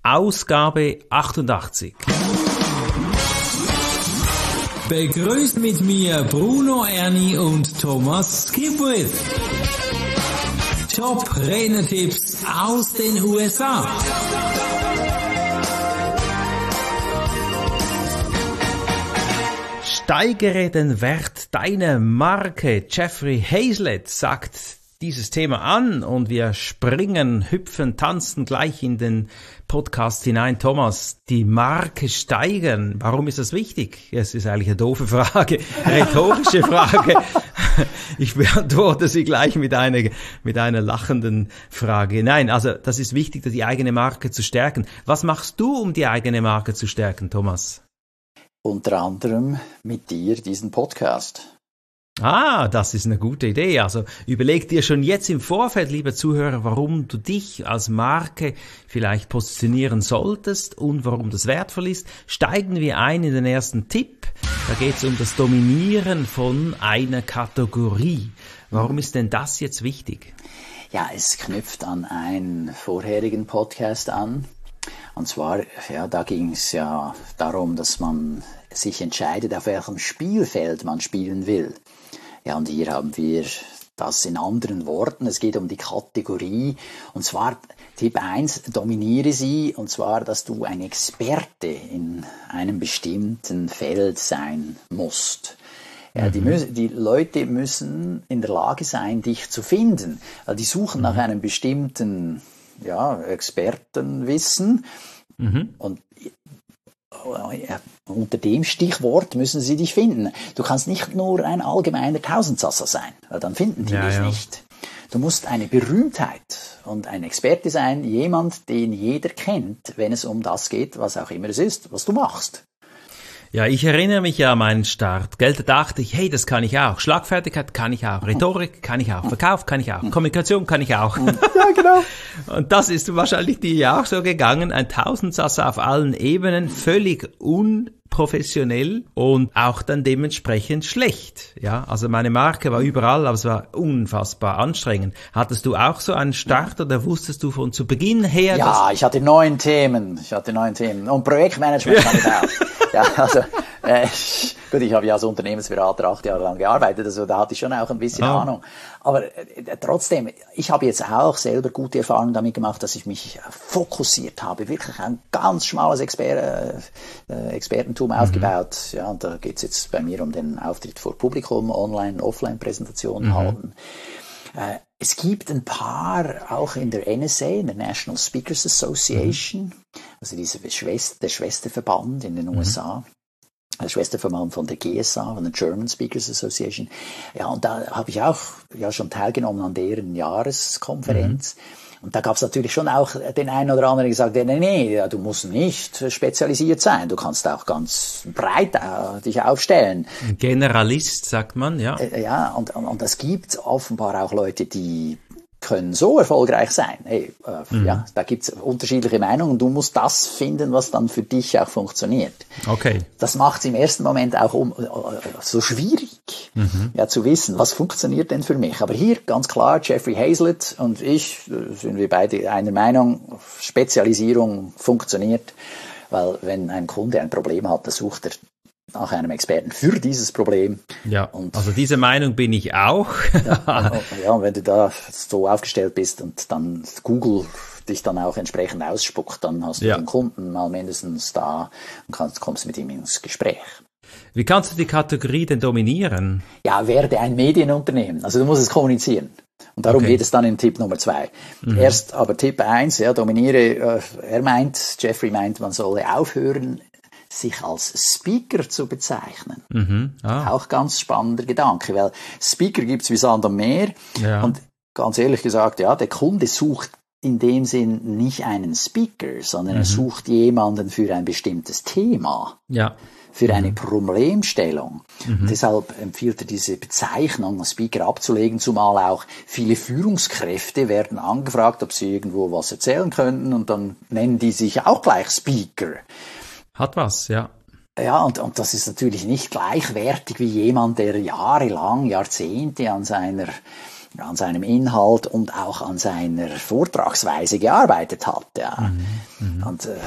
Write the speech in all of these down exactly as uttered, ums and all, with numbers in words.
Ausgabe achtundachtzig. Begrüßt mit mir Bruno Erni und Thomas Skipwith. Top-Renner-Tipps aus den U S A. Steigere den Wert deiner Marke. Jeffrey Hayzlett sagt dieses Thema an und wir springen, hüpfen, tanzen gleich in den Podcast hinein. Thomas, die Marke steigern, warum ist das wichtig? Es ist eigentlich eine doofe Frage, rhetorische Frage. Ich beantworte sie gleich mit einer, mit einer lachenden Frage. Nein, also das ist wichtig, die eigene Marke zu stärken. Was machst du, um die eigene Marke zu stärken, Thomas? Unter anderem mit dir diesen Podcast. Ah, das ist eine gute Idee. Also überleg dir schon jetzt im Vorfeld, lieber Zuhörer, warum du dich als Marke vielleicht positionieren solltest und warum das wertvoll ist. Steigen wir ein in den ersten Tipp. Da geht es um das Dominieren von einer Kategorie. Warum ist denn das jetzt wichtig? Ja, es knüpft an einen vorherigen Podcast an. Und zwar, ja, da ging es ja darum, dass man sich entscheidet, auf welchem Spielfeld man spielen will. Ja, und hier haben wir das in anderen Worten. Es geht um die Kategorie. Und zwar Tipp eins, dominiere sie. Und zwar, dass du ein Experte in einem bestimmten Feld sein musst. Ja, die, müssen, die Leute müssen in der Lage sein, dich zu finden. Also die suchen nach einem bestimmten ja, Expertenwissen. Mhm. Und ja, unter dem Stichwort müssen sie dich finden. Du kannst nicht nur ein allgemeiner Tausendsasser sein, weil dann finden die ja, dich ja. nicht. Du musst eine Berühmtheit und ein Experte sein, jemand, den jeder kennt, wenn es um das geht, was auch immer es ist, was du machst. Ja, ich erinnere mich ja an meinen Start. Gell, da dachte ich, hey, das kann ich auch. Schlagfertigkeit kann ich auch. Rhetorik kann ich auch. Verkauf kann ich auch. Kommunikation kann ich auch. Ja, genau. Und das ist wahrscheinlich dir auch so gegangen. Ein Tausendsasser auf allen Ebenen, völlig unprofessionell und auch dann dementsprechend schlecht. Ja, also meine Marke war überall, aber es war unfassbar anstrengend. Hattest du auch so einen Start oder wusstest du von zu Beginn her? Ja, ich hatte neun Themen. Ich hatte neun Themen. Und Projektmanagement kann ich auch. Ja, also, äh, gut, ich habe ja als Unternehmensberater acht Jahre lang gearbeitet, also da hatte ich schon auch ein bisschen oh. Ahnung. Aber äh, trotzdem, ich habe jetzt auch selber gute Erfahrungen damit gemacht, dass ich mich fokussiert habe, wirklich ein ganz schmales Exper äh, Expertentum mhm. aufgebaut. Ja, und da geht's jetzt bei mir um den Auftritt vor Publikum, Online-, Offline-Präsentationen mhm. halten. Äh, es gibt ein paar, auch in der N S A, in der National Speakers Association, mhm. also diese Schwester, der Schwesterverband in den U S A, mhm. der Schwesterverband von der G S A, von der German Speakers Association. Ja, und da habe ich auch ja schon teilgenommen an deren Jahreskonferenz. Mhm. Und da gab es natürlich schon auch den einen oder anderen, der gesagt hat, nee, nee, du musst nicht spezialisiert sein. Du kannst auch ganz breit äh, dich aufstellen. Ein Generalist, sagt man, ja. Äh, ja, und, und, und es gibt offenbar auch Leute, die können so erfolgreich sein. Hey, äh, mhm. ja, da gibt's unterschiedliche Meinungen. Du musst das finden, was dann für dich auch funktioniert. Okay. Das macht es im ersten Moment auch um, äh, so schwierig, mhm. ja, zu wissen, was funktioniert denn für mich. Aber hier ganz klar, Jeffrey Hayzlett und ich äh, sind wir beide einer Meinung, Spezialisierung funktioniert, weil wenn ein Kunde ein Problem hat, dann sucht er nach einem Experten für dieses Problem. Ja, und also diese Meinung bin ich auch. ja, ja, und wenn du da so aufgestellt bist und dann Google dich dann auch entsprechend ausspuckt, dann hast du ja. den Kunden mal mindestens da und kannst, kommst mit ihm ins Gespräch. Wie kannst du die Kategorie denn dominieren? Ja, werde ein Medienunternehmen. Also du musst es kommunizieren. Und darum okay. geht es dann in Tipp Nummer zwei. Mhm. Erst aber Tipp eins, ja, dominiere, er meint, Jeffrey meint, man solle aufhören, sich als Speaker zu bezeichnen. Mhm. Ah. Auch ganz spannender Gedanke, weil Speaker gibt's wie Sand am Meer. Ja. Und ganz ehrlich gesagt, ja, der Kunde sucht in dem Sinn nicht einen Speaker, sondern mhm. er sucht jemanden für ein bestimmtes Thema. Ja. Für eine mhm. Problemstellung. Mhm. Deshalb empfiehlt er diese Bezeichnung, Speaker abzulegen, zumal auch viele Führungskräfte werden angefragt, ob sie irgendwo was erzählen könnten und dann nennen die sich auch gleich Speaker. Hat was, ja. Ja, und, und das ist natürlich nicht gleichwertig wie jemand, der jahrelang, Jahrzehnte an seiner an seinem Inhalt und auch an seiner Vortragsweise gearbeitet hat. Ja. Mhm. Und äh,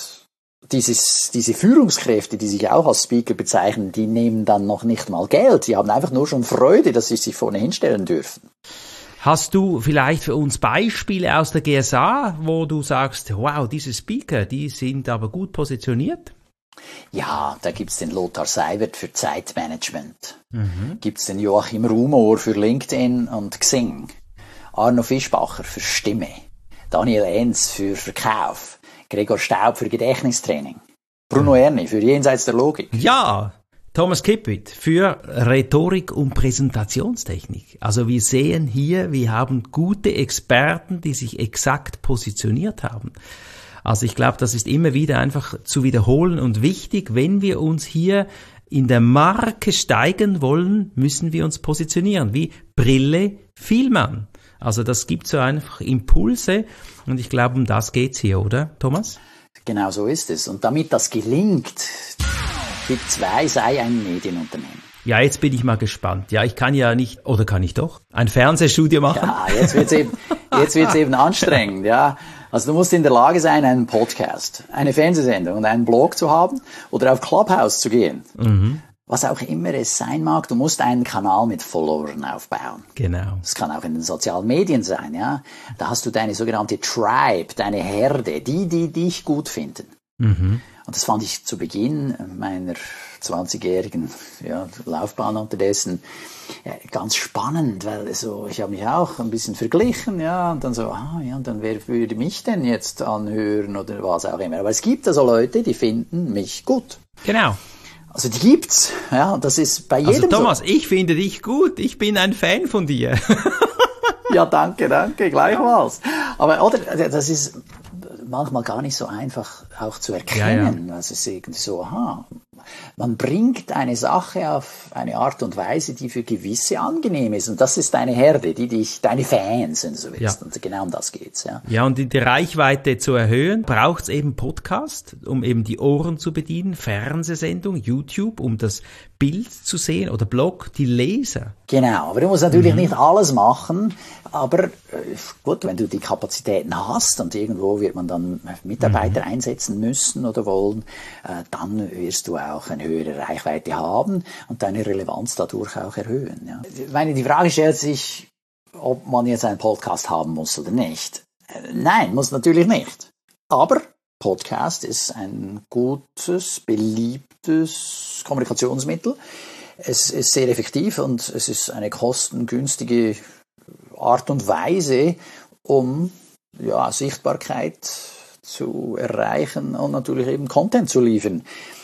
dieses, diese Führungskräfte, die sich auch als Speaker bezeichnen, die nehmen dann noch nicht mal Geld. Die haben einfach nur schon Freude, dass sie sich vorne hinstellen dürfen. Hast du vielleicht für uns Beispiele aus der G S A, wo du sagst, wow, diese Speaker, die sind aber gut positioniert? Ja, da gibt's den Lothar Seiwert für Zeitmanagement. Mhm. Gibt's den Joachim Rumor für LinkedIn und Xing. Arno Fischbacher für Stimme. Daniel Enz für Verkauf. Gregor Staub für Gedächtnistraining. Bruno Erni für Jenseits der Logik. Ja, Thomas Kipwith für Rhetorik und Präsentationstechnik. Also wir sehen hier, wir haben gute Experten, die sich exakt positioniert haben. Also ich glaube, das ist immer wieder einfach zu wiederholen und wichtig. Wenn wir uns hier in der Marke steigen wollen, müssen wir uns positionieren. Wie Brille Vielmann. Also das gibt so einfach Impulse und ich glaube, um das geht's hier, oder, Thomas? Genau so ist es. Und damit das gelingt, Tipp zwei sei ein Medienunternehmen. Ja, jetzt bin ich mal gespannt. Ja, ich kann ja nicht, oder kann ich doch, ein Fernsehstudio machen? Ja, jetzt wird's eben, jetzt wird's eben anstrengend, ja. Also du musst in der Lage sein, einen Podcast, eine Fernsehsendung und einen Blog zu haben oder auf Clubhouse zu gehen. Mhm. Was auch immer es sein mag, du musst einen Kanal mit Followern aufbauen. Genau. Das kann auch in den sozialen Medien sein, ja. Da hast du deine sogenannte Tribe, deine Herde, die, die dich gut finden. Mhm. Und das fand ich zu Beginn meiner zwanzigjährigen ja, Laufbahn unterdessen ja, ganz spannend, weil so, ich habe mich auch ein bisschen verglichen, ja, und dann so, ah, ja, und dann wer würde mich denn jetzt anhören oder was auch immer. Aber es gibt also Leute, die finden mich gut. Genau. Also die gibt's, ja, und das ist bei jedem also Thomas, so. Ich finde dich gut, ich bin ein Fan von dir. Ja, danke, danke, gleichfalls. Aber oder, das ist manchmal gar nicht so einfach auch zu erkennen. Ja, ja. Also es ist irgendwie so, aha, man bringt eine Sache auf eine Art und Weise, die für gewisse angenehm ist. Und das ist deine Herde, die dich, deine Fans, wenn du so willst. Ja. Und genau um das geht's, ja. Ja, und die Reichweite zu erhöhen, braucht's eben Podcast, um eben die Ohren zu bedienen, Fernsehsendung, YouTube, um das Bild zu sehen oder Blog, die Leser. Genau, aber du musst natürlich mhm. nicht alles machen, aber äh, gut, wenn du die Kapazitäten hast und irgendwo wird man dann Mitarbeiter mhm. einsetzen müssen oder wollen, äh, dann wirst du auch eine höhere Reichweite haben und deine Relevanz dadurch auch erhöhen. Ja. Ich meine, die Frage stellt sich, ob man jetzt einen Podcast haben muss oder nicht. Äh, nein, muss natürlich nicht. Aber Podcast ist ein gutes, beliebtes Kommunikationsmittel. Es ist sehr effektiv und es ist eine kostengünstige Art und Weise, um ja, Sichtbarkeit zu erreichen und natürlich eben Content zu liefern.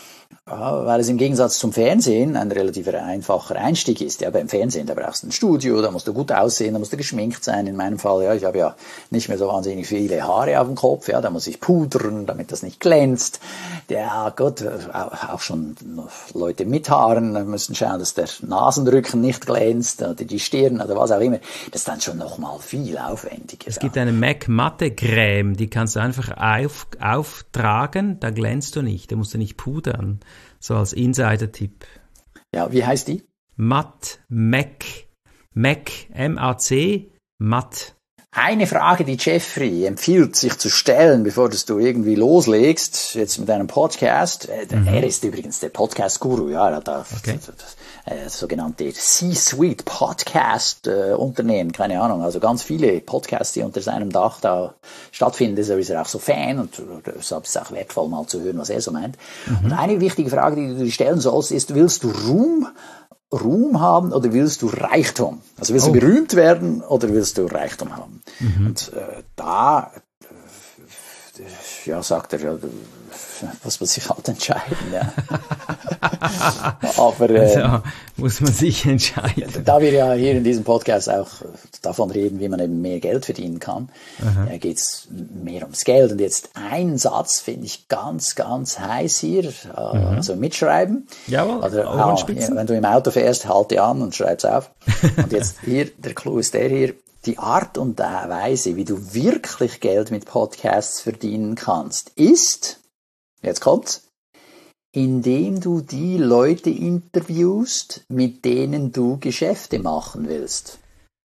Ja, weil es im Gegensatz zum Fernsehen ein relativ einfacher Einstieg ist. Ja, beim Fernsehen, da brauchst du ein Studio, da musst du gut aussehen, da musst du geschminkt sein. In meinem Fall, ja, ich habe ja nicht mehr so wahnsinnig viele Haare auf dem Kopf, ja, da muss ich pudern, damit das nicht glänzt. Ja, Gott, auch schon Leute mit Haaren müssen schauen, dass der Nasenrücken nicht glänzt oder die Stirn oder was auch immer. Das ist dann schon noch mal viel aufwendiger. Es gibt eine MAC Matte Creme, die kannst du einfach auf, auftragen, da glänzt du nicht, da musst du nicht pudern. So als Insider-Tipp. Ja, wie heißt die? Matt Mac. Mac, M A C, Matt. Eine Frage, die Jeffrey empfiehlt, sich zu stellen, bevor du irgendwie loslegst, jetzt mit einem Podcast. Mhm. Er ist übrigens der Podcast-Guru, ja, er hat da okay. das, das, das sogenannte C-Suite Podcast-Unternehmen, äh, keine Ahnung, also ganz viele Podcasts, die unter seinem Dach da stattfinden, deshalb ist er auch so Fan und deshalb ist es auch wertvoll, mal zu hören, was er so meint. Mhm. Und eine wichtige Frage, die du dir stellen sollst, ist, willst du Ruhm Ruhm haben oder willst du Reichtum? Also willst oh. du berühmt werden oder willst du Reichtum haben? Mhm. Und äh, da äh, ja, sagt er, ja, muss man sich halt entscheiden. Ja. Aber äh, also, muss man sich entscheiden. Da wir ja hier in diesem Podcast auch davon reden, wie man eben mehr Geld verdienen kann, äh, geht es mehr ums Geld. Und jetzt ein Satz finde ich ganz, ganz heiß hier, äh, mhm. also mitschreiben. Jawohl, oder, ah, ja, wenn du im Auto fährst, halte an und schreib's auf. Und jetzt hier, der Clou ist der hier, die Art und Weise, wie du wirklich Geld mit Podcasts verdienen kannst, ist, jetzt kommt's, indem du die Leute interviewst, mit denen du Geschäfte machen willst.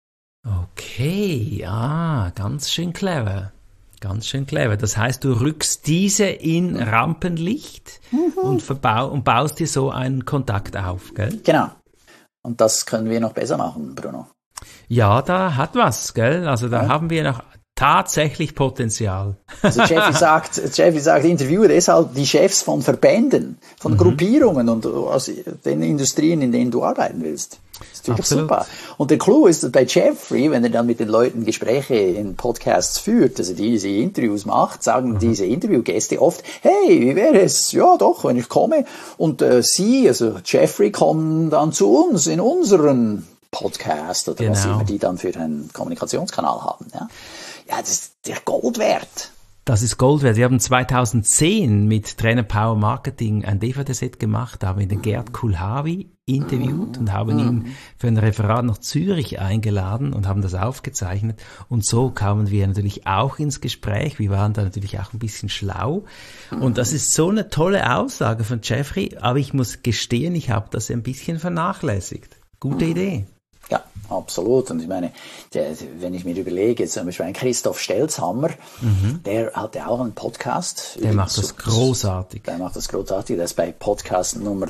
Okay, ja, ganz schön clever. Ganz schön clever. Das heißt, du rückst diese in Rampenlicht mhm. und, verbau- und baust dir so einen Kontakt auf, gell? Genau. Und das können wir noch besser machen, Bruno. Ja, da hat was, gell? Also da ja. haben wir noch tatsächlich Potenzial. Also Jeffrey sagt, Jeffrey sagt, interviewe deshalb die Chefs von Verbänden, von mhm. Gruppierungen und aus den Industrien, in denen du arbeiten willst. Das ist natürlich Absolut. Super. Und der Clou ist, dass bei Jeffrey, wenn er dann mit den Leuten Gespräche in Podcasts führt, also diese Interviews macht, sagen mhm. diese Interviewgäste oft, hey, wie wäre es? Ja, doch, wenn ich komme. Und äh, sie, also Jeffrey, kommen dann zu uns in unseren Podcast oder genau. was immer die dann für einen Kommunikationskanal haben. Ja, ja, das ist der Gold wert. Das ist Gold wert. Wir haben zweitausendzehn mit Trainer Power Marketing ein D V D-Set gemacht, da haben wir den Gerd Kulhavi interviewt und haben ihn für ein Referat nach Zürich eingeladen und haben das aufgezeichnet. Und so kamen wir natürlich auch ins Gespräch. Wir waren da natürlich auch ein bisschen schlau. Und das ist so eine tolle Aussage von Jeffrey, aber ich muss gestehen, ich habe das ein bisschen vernachlässigt. Gute Idee. Ja, absolut. Und ich meine, der, wenn ich mir überlege, zum Beispiel ein Christoph Stelzhammer, mhm. der hatte auch einen Podcast. Der macht das großartig. Der macht das großartig. Der ist bei Podcast Nummer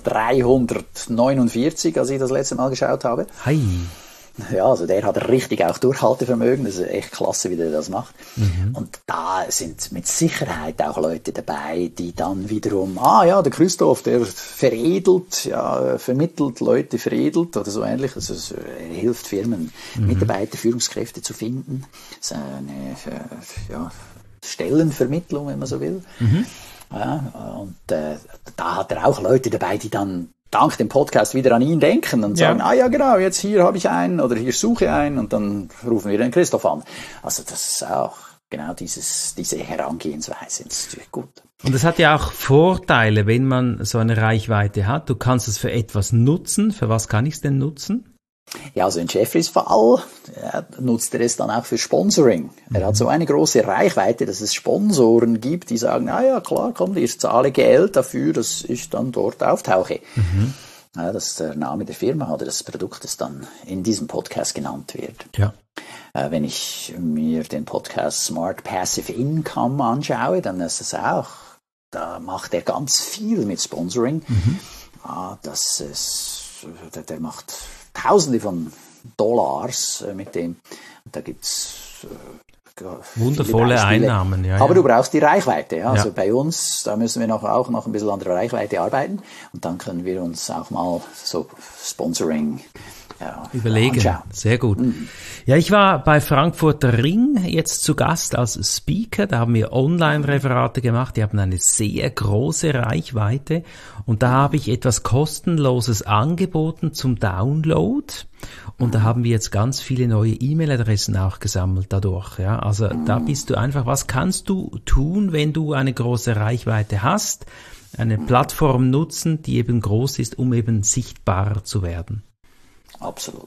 dreihundertneunundvierzig, als ich das letzte Mal geschaut habe. Hi. Ja, also der hat richtig auch Durchhaltevermögen. Das ist echt klasse, wie der das macht. Mhm. Und da sind mit Sicherheit auch Leute dabei, die dann wiederum, ah ja, der Christoph, der veredelt, ja, vermittelt Leute, veredelt oder so ähnlich. Also er hilft Firmen, mhm. Mitarbeiter, Führungskräfte zu finden. Das ist eine ja, Stellenvermittlung, wenn man so will. Mhm. Ja, und äh, da hat er auch Leute dabei, die dann dank dem Podcast wieder an ihn denken und sagen, ja. ah ja genau, jetzt hier habe ich einen oder hier suche einen und dann rufen wir den Christoph an. Also das ist auch genau dieses, diese Herangehensweise, das ist natürlich gut. Und es hat ja auch Vorteile, wenn man so eine Reichweite hat. Du kannst es für etwas nutzen. Für was kann ich es denn nutzen? Ja, also in Jeffreys Fall ja, nutzt er es dann auch für Sponsoring. Mhm. Er hat so eine große Reichweite, dass es Sponsoren gibt, die sagen, ah ja, klar, komm, ich zahle Geld dafür, dass ich dann dort auftauche. Mhm. Ja, dass der Name der Firma oder des Produktes dann in diesem Podcast genannt wird. Ja. Äh, wenn ich mir den Podcast Smart Passive Income anschaue, dann ist es auch, da macht er ganz viel mit Sponsoring. Mhm. Ah, das ist, der, der macht Tausende von Dollars äh, mit dem. Und da gibt's äh, wundervolle Einnahmen. Ja, Aber ja. du brauchst die Reichweite. Ja? Also ja. bei uns, da müssen wir noch, auch noch ein bisschen an der Reichweite arbeiten. Und dann können wir uns auch mal so Sponsoring ja, überlegen. Anschauen. Sehr gut. Mhm. Ja, ich war bei Frankfurter Ring jetzt zu Gast als Speaker. Da haben wir Online-Referate gemacht. Die haben eine sehr große Reichweite. Und da habe ich etwas Kostenloses angeboten zum Download. Und da haben wir jetzt ganz viele neue E-Mail-Adressen auch gesammelt dadurch. Ja, also da bist du einfach, was kannst du tun, wenn du eine große Reichweite hast? Eine Plattform nutzen, die eben groß ist, um eben sichtbarer zu werden. Absolut.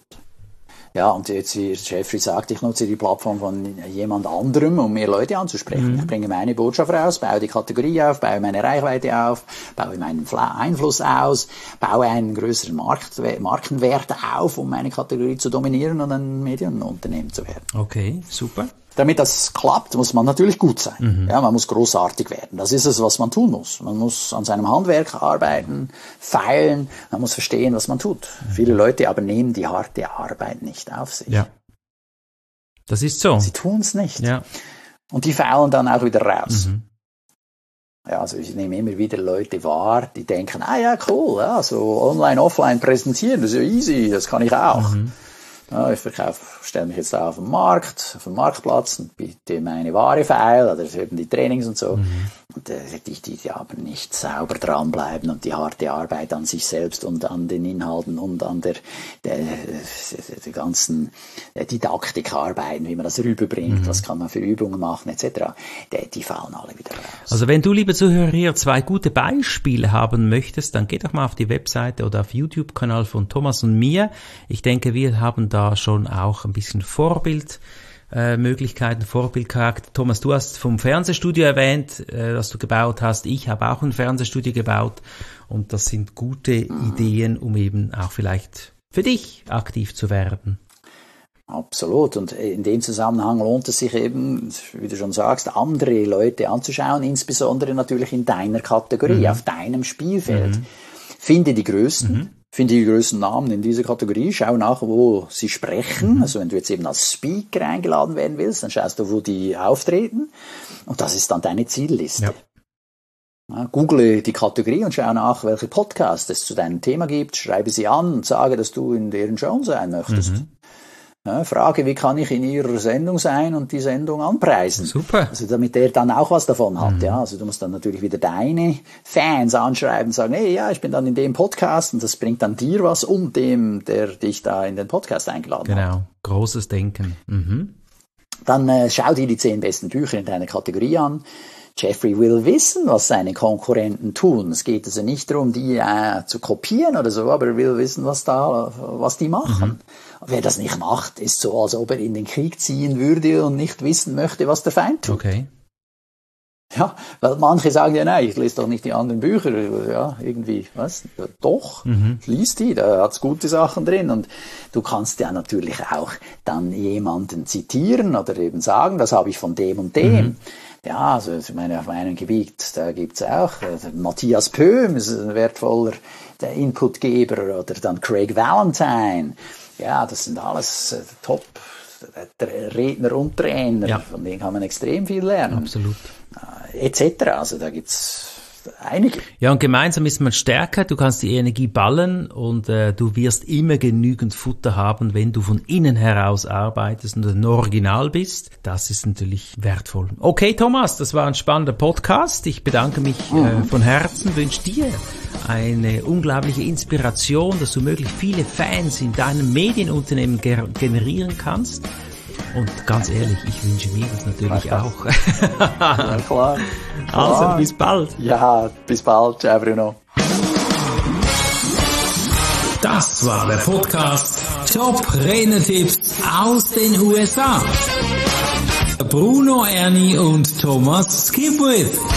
Ja, und jetzt, wie Jeffrey sagt, ich nutze die Plattform von jemand anderem, um mehr Leute anzusprechen. Mhm. Ich bringe meine Botschaft raus, baue die Kategorie auf, baue meine Reichweite auf, baue meinen Einfluss aus, baue einen größeren Markt, Markenwert auf, um meine Kategorie zu dominieren und ein Medienunternehmen zu werden. Okay, super. Damit das klappt, muss man natürlich gut sein. Mhm. Ja, man muss großartig werden. Das ist es, was man tun muss. Man muss an seinem Handwerk arbeiten, feilen, man muss verstehen, was man tut. Mhm. Viele Leute aber nehmen die harte Arbeit nicht auf sich. Ja. Das ist so. Sie tun es nicht. Ja. Und die faulen dann auch wieder raus. Mhm. Ja, also ich nehme immer wieder Leute wahr, die denken, ah ja, cool, ja, so online, offline präsentieren, das ist ja easy, das kann ich auch. Mhm. Ja, ich verkaufe, stelle mich jetzt da auf den Markt, auf den Marktplatz und biete meine Ware feil oder eben die Trainings und so. Mhm. Und äh, die, die, die aber nicht sauber dranbleiben und die harte Arbeit an sich selbst und an den Inhalten und an der, der, der ganzen Didaktik arbeiten, wie man das rüberbringt, mhm. was kann man für Übungen machen et cetera. Die, die fallen alle wieder raus. Also wenn du, liebe Zuhörer, hier zwei gute Beispiele haben möchtest, dann geh doch mal auf die Webseite oder auf YouTube-Kanal von Thomas und mir. Ich denke, wir haben da schon auch ein bisschen Vorbildmöglichkeiten, äh, Vorbildcharakter. Thomas, du hast vom Fernsehstudio erwähnt, äh, das du gebaut hast. Ich habe auch ein Fernsehstudio gebaut und das sind gute Ideen, um eben auch vielleicht für dich aktiv zu werden. Absolut. Und in dem Zusammenhang lohnt es sich eben, wie du schon sagst, andere Leute anzuschauen, insbesondere natürlich in deiner Kategorie, mhm. auf deinem Spielfeld. Mhm. Finde die Größten, mhm. finde die größten Namen in dieser Kategorie, schau nach, wo sie sprechen. Mhm. Also wenn du jetzt eben als Speaker eingeladen werden willst, dann schaust du, wo die auftreten. Und das ist dann deine Zielliste. Ja. Ja, google die Kategorie und schau nach, welche Podcasts es zu deinem Thema gibt. Schreibe sie an und sage, dass du in deren Show sein möchtest. Mhm. Ja, frage, wie kann ich in ihrer Sendung sein und die Sendung anpreisen? Super. Also damit der dann auch was davon hat. Mhm. Ja, also du musst dann natürlich wieder deine Fans anschreiben und sagen, hey, ja, ich bin dann in dem Podcast und das bringt dann dir was und dem, der dich da in den Podcast eingeladen genau. hat. Genau, großes Denken. Mhm. Dann äh, schau dir die zehn besten Bücher in deiner Kategorie an. Jeffrey will wissen, was seine Konkurrenten tun. Es geht also nicht darum, die äh, zu kopieren oder so, aber er will wissen, was da, was die machen. Mhm. Wer das nicht macht, ist so, als ob er in den Krieg ziehen würde und nicht wissen möchte, was der Feind tut. Okay. Ja, weil manche sagen ja, nein, ich lese doch nicht die anderen Bücher. Ja, irgendwie, was? Ja, doch, mhm. lies die, da hat's gute Sachen drin. Und du kannst ja natürlich auch dann jemanden zitieren oder eben sagen, das habe ich von dem und dem. Mhm. Ja, also ich meine, auf meinem Gebiet, da gibt's auch äh, Matthias Pöhm, ist ein wertvoller der Inputgeber, oder dann Craig Valentine. Ja, das sind alles äh, Top Redner und Trainer, ja. Von denen kann man extrem viel lernen. Absolut. Äh, et cetera. Also da gibt's einige. Ja, und gemeinsam ist man stärker, du kannst die Energie ballen und äh, du wirst immer genügend Futter haben, wenn du von innen heraus arbeitest und ein Original bist. Das ist natürlich wertvoll. Okay, Thomas, das war ein spannender Podcast. Ich bedanke mich mhm. äh, von Herzen, wünsche dir eine unglaubliche Inspiration, dass du möglichst viele Fans in deinem Medienunternehmen ger- generieren kannst. Und ganz ehrlich, ich wünsche mir das natürlich Ach, auch. Ja, klar. Also, klar. bis bald. Ja, bis bald. Ciao, Bruno. Das war der Podcast Top Renetipps aus den U S A. Bruno Erni und Thomas Skipwith.